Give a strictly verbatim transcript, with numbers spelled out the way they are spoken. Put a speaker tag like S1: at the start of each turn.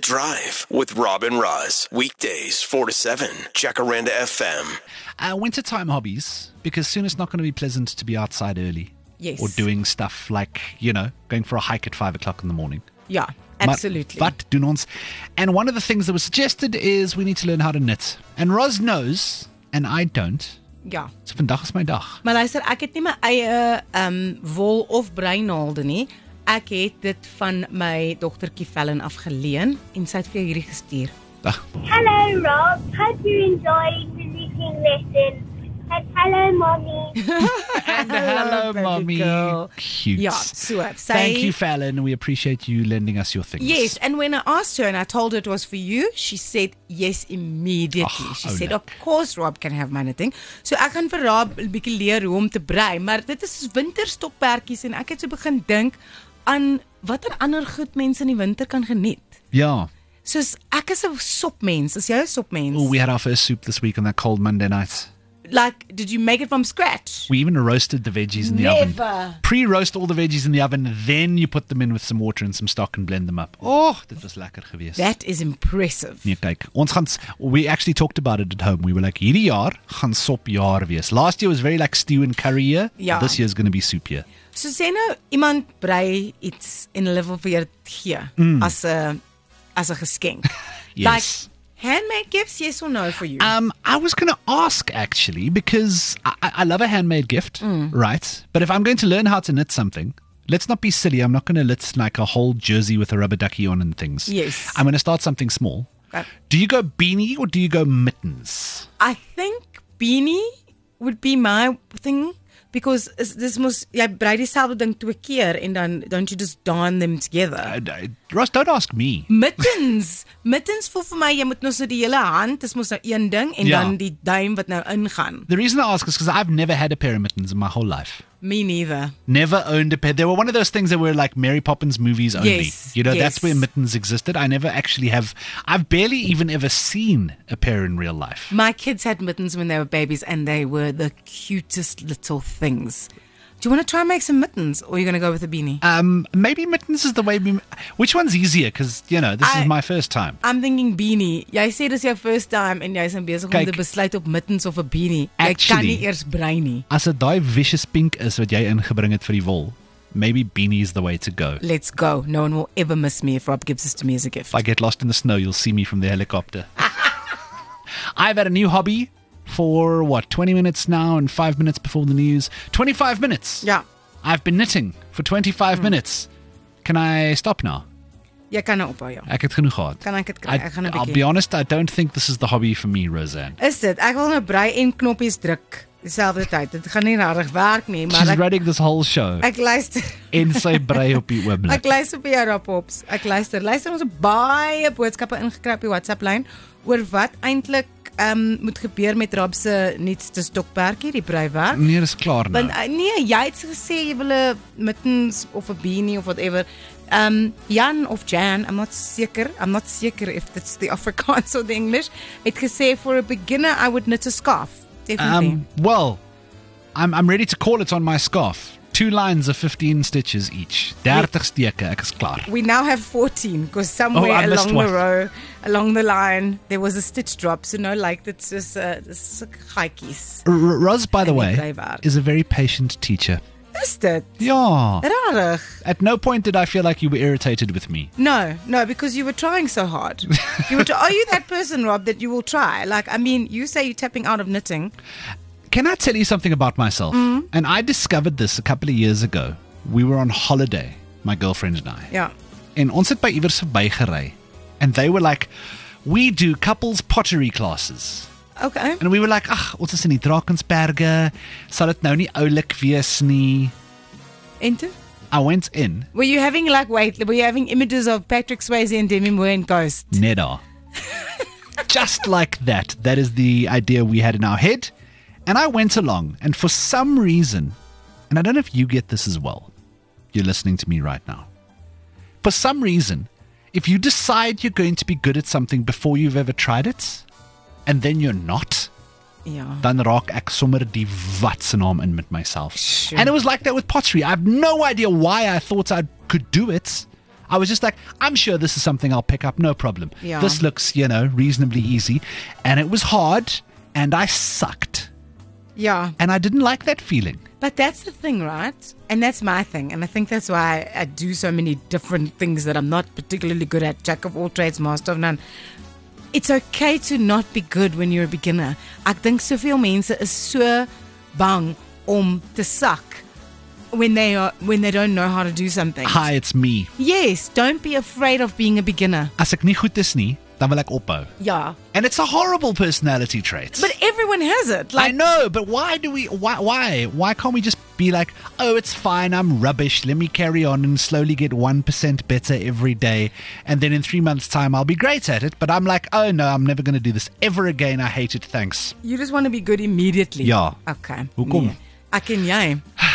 S1: Drive with Rob and Roz. Weekdays, four to seven. Jacaranda F M.
S2: Uh, wintertime hobbies, because soon it's not going to be pleasant to be outside early.
S3: Yes.
S2: Or doing stuff like, you know, going for a hike at five o'clock in the morning.
S3: Yeah, absolutely.
S2: But, but doen ons. And one of the things that was suggested is we need to learn how to knit. And Roz knows, and I don't.
S3: Ja.
S2: So vandag is my dag.
S3: Maar luister, ek het nie my eie um, wol of breinaalde nie. Ek het dit van my dogtertjie Fallon afgeleen en sy het vir hierdie gestuur.
S2: Dag.
S4: Hello, Rob. Hope you enjoyed the knitting lesson. And hello, Mommy.
S2: And hello,
S3: baby
S2: Mommy.
S3: girl.
S2: Cute.
S3: Ja, so. Sy,
S2: Thank you, Fallon. We appreciate you lending us your things.
S3: Yes, and when I asked her and I told her it was for you, she said yes immediately.
S2: Oh,
S3: she
S2: oh
S3: said,
S2: no.
S3: of course Rob can have my knitting. So ek gaan vir Rob 'n bietjie leer hoe om te brei, maar dit is winterstokperdjies en ek het so begin dink aan watter ander goed mense in die winter kan geniet.
S2: Yeah.
S3: Soos ek is 'n sopmens, is jy 'n sopmens?
S2: Oh, we had our first soup this week on that cold Monday night.
S3: Like, did you make it from scratch?
S2: We even roasted the veggies in the
S3: Never.
S2: oven. Pre-roast all the veggies in the oven, then you put them in with some water and some stock and blend them up. Oh, dit was lekker geweest.
S3: That is impressive.
S2: Nee, kyk, ons gaan, we actually talked about it at home. We were like, hierdie jaar gaan sop jaar wees. Last year was very like stew and curry year.
S3: Ja.
S2: This year is going to be soup year.
S3: So sê nou iemand brei iets en hulle wil vir jou gee
S2: Mm.
S3: as 'n as 'n geskenk.
S2: Yes.
S3: Like handmade gifts, yes or no for you?
S2: Um, I was going to ask actually because I, I love a handmade gift,
S3: Mm.
S2: right? But if I'm going to learn how to knit something, let's not be silly. I'm not going to knit like a whole jersey with a rubber ducky on and things.
S3: Yes.
S2: I'm going to start something small.
S3: Okay.
S2: Do you go beanie or do you go mittens?
S3: I think beanie would be my thing because is- dis mos jy brei dieselfde ding twee keer en dan don't you just darn them together.
S2: I, I, Ross, don't ask me.
S3: Mittens, mittens voel vir my jy moet nou so die hele hand, dis mos nou een ding en
S2: Ja.
S3: dan die duim wat nou ingaan.
S2: The reason I ask is because I've never had a pair of mittens in my whole life.
S3: Me neither.
S2: Never owned a pair. They were one of those things that were like Mary Poppins movies only.
S3: Yes,
S2: You know,
S3: yes.
S2: that's where mittens existed. I never actually have, I've barely even ever seen a pair in real life.
S3: My kids had mittens when they were babies and they were the cutest little things. Do you want to try and make some mittens or are you going to go with a beanie?
S2: Um, maybe mittens is the way we, which one's easier? Because, you know, this
S3: I-
S2: is my first time.
S3: I'm thinking beanie. Jy sê dis jou first time en jy's besig om
S2: Kyk,
S3: te besluit op mittens of 'n beanie. Jy kan
S2: actually-
S3: nie eers brei nie.
S2: As dit daai vicious pink is wat jy ingebring het vir die wol, maybe beanie is the way to go.
S3: Let's go. No one will ever miss me if Rob gives this to me as a gift.
S2: If I get lost in the snow, you'll see me from the helicopter. I've had a new hobby for, what, twenty minutes now and five minutes before the news. twenty-five minutes.
S3: Ja.
S2: I've been knitting for twenty-five minutes. Can I stop now?
S3: Jy kan nou ophou ja.
S2: Ek het genoeg gehad.
S3: Kan ek dit kry?
S2: I,
S3: Ek gaan 'n
S2: I'll
S3: bietjie.
S2: be honest, I don't think this is the hobby for me, Roseanne.
S3: Is dit? Ek wil nou brei en knoppies druk dieselfde tyd. Dit gaan nie regtig werk nie, maar
S2: She's
S3: ek
S2: running this whole show.
S3: ek luister.
S2: En sy brei op die oomblik.
S3: Ek luister vir jou Rob-Pops. Ek luister. Luister ons het baie boodskappe ingekry op die WhatsApp lyn oor wat eintlik um, moet gebeur met Rob se nuutste stokperdjie, die breiwerk.
S2: Nee, dis klaar nou.
S3: Want uh, nee, jy het gesê jy wil 'n mittens of 'n beanie of whatever. Um, Jan of Jan, I'm not seker. I'm not seker if it's the Afrikaans or the English. Het gesê for a beginner I would knit a scarf. Definitely.
S2: Um, well, I'm I'm ready to call it on my scarf. Two lines of fifteen stitches each. thirty steke, ek is klaar.
S3: We now have fourteen because somewhere
S2: Oh, I missed
S3: along
S2: one.
S3: the row, along the line, there was a stitch drop. So no, like it's just uh, it's gaatjies.
S2: R- R- Roz, by the
S3: En die
S2: way,
S3: breiwerk.
S2: is a very patient teacher.
S3: Is dit?
S2: Ja.
S3: Rarig.
S2: At no point did I feel like you were irritated with me.
S3: No, no, because you were trying so hard. You were. T- are you that person, Rob, that you will try? Like, I mean, you say you're tapping out of knitting.
S2: Can I tell you something about myself? And I discovered this a couple of years ago. We were on holiday, my girlfriend and I.
S3: Ja.
S2: En ons het by iewers verbygery. And they were like, we do couples pottery classes.
S3: Okay.
S2: And we were like, ag, ons is in die Drakensberge. Sal dit nou nie oulik wees nie?
S3: Into?
S2: I went in.
S3: Were you having like wait? Were you having images of Patrick Swayze and Demi Moore and Ghost?
S2: Neda. Just like that. That is the idea we had in our head. And I went along, and for some reason, and I don't know if you get this as well, you're listening to me right now. For some reason, if you decide you're going to be good at something before you've ever tried it, and then you're not,
S3: Ja.
S2: dan raak ek sommer die watsenaam in met myself.
S3: Sure.
S2: And it was like that with pottery. I have no idea why I thought I could do it. I was just like, I'm sure this is something I'll pick up, no problem.
S3: Yeah.
S2: This looks, you know, reasonably easy. And it was hard, and I sucked.
S3: Yeah.
S2: And I didn't like that feeling.
S3: But that's the thing, right? And that's my thing. And I think that's why I do so many different things that I'm not particularly good at. Jack of all trades, master of none. It's okay to not be good when you're a beginner. Ek dink soveel mense is so bang om te suck when they are when they don't know how to do something.
S2: Hi, it's me.
S3: Yes, don't be afraid of being a beginner.
S2: As ek nie goed is nie, dan wil ek ophou.
S3: Yeah.
S2: And it's a horrible personality trait.
S3: But everyone has it.
S2: I
S3: Like
S2: know, but why do we, why, why? Why can't we just be like, oh, it's fine, I'm rubbish, let me carry on and slowly get one percent better every day, and then in three months' time I'll be great at it, but I'm like, oh no, I'm never going to do this ever again, I hate it, thanks.
S3: you just want to be good immediately.
S2: Ja.
S3: Okay.
S2: Hoekom?
S3: Nee. Ek en jy.